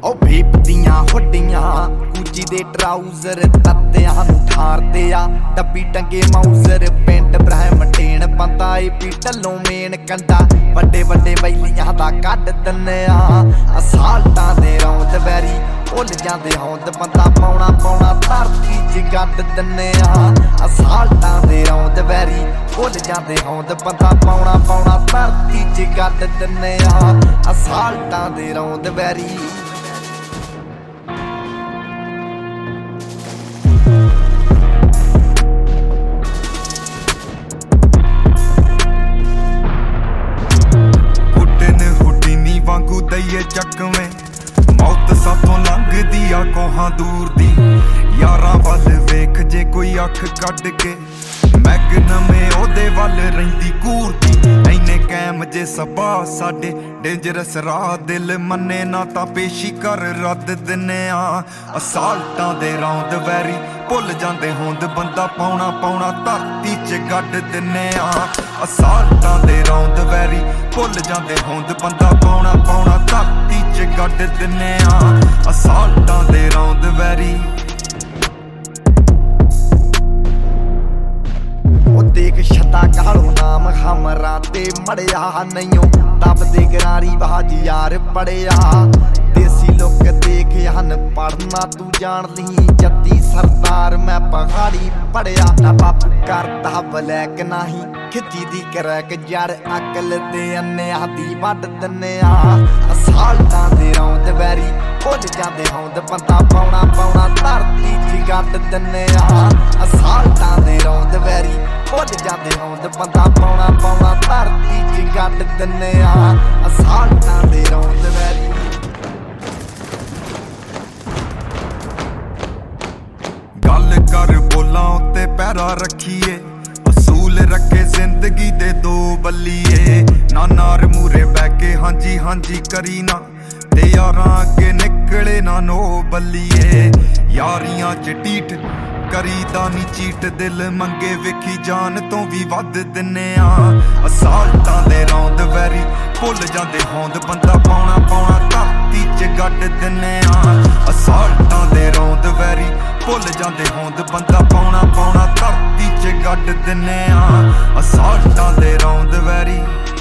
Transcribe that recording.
ओ भीप दियां हुड्डियां गुची दे ट्राउजर तत्तियां नूं ठारदे आ डब्बी टंगे माउजर पेंट ब्रह्मटेन बंदा पी ढल्लों मेन कंडा वड्डे वड्डे बैलियां दा कड्ड दिन्ने आ असाल्टां दे रौंद वैरी भुल जांदे हौंद बंदा पौना पौना धरती च गड्ड दिन्ने आ असाल्टां दे रौंद वैरी भुल जांदे हौंद बंदा पौना पौना धरती च गड्ड दिन्ने आ असाल्टां दे रौंद वैरी वांगू दईए चकवें मौत साथों लंघदी आ कोहां दूर दी यारां वल वेख जे कोई अख कढ के मैगनमे ओदे वल रहिंदी घूरदी इन्ने कैम जे सबा साडे डेंजरस राह दिल मन्ने ना तां पेशी कर रद्द दिन्ने आ असाल्टां दे रौंद वैरी भुल जांदे होंद बंदा पौना पौना धरती च गड्ड दिन्ने आ असाल्टां दे रौंद वैरी भुल जांदे होंद बंदा पौना पौना धरती च गड्ड दिन्ने आ असाल्टां दे रौंद वैरी देख छता कालो नाम हमरा ते मड़िया नहीं तब दे गरारी बाज यार पड़िया देसी लोग देख हन पढ़ना तू जान ली जत्ती सरदार मैं पहाड़ी पड़िया ना बापू करता ब्लैक नाही खिची दी करैक जड़ अकल दे अन्ने आदि वड दिन्ने आ असाल्टां दे रौंद वैरी भुल जांदे हौंद बंदा पौना पौना धरती च गड्ड दिन्ने आ असाल्टां दे रौंद वैरी भुल जांदे हौंद बंदा पौना पौना धरती च गड्ड दिन्ने आ असाल्टां दे रौंद वैरी गल कर बोलां उत्ते पैरा रखिए असूल रखे जिंदगी दे दो बल्लिए ना नार मूरे बैके हांजी हांजी करी ना ते यारां अगे निकले ना नो बल्लिए यारियां च टीठ करीदा नी चीट दिल मंगे वेखी जान तो भी वध दिन्ने आ असाल्टां दे रौंद वैरी भुल जांदे होंद बंदा पौना पौना धरती च गड्ड दिन्ने आ असाल्टां दे रौंद वैरी भुल जांदे होंद बंदा पौना पौना धरती च गड्ड दिन्ने आ असाल्टां दे रौंद वैरी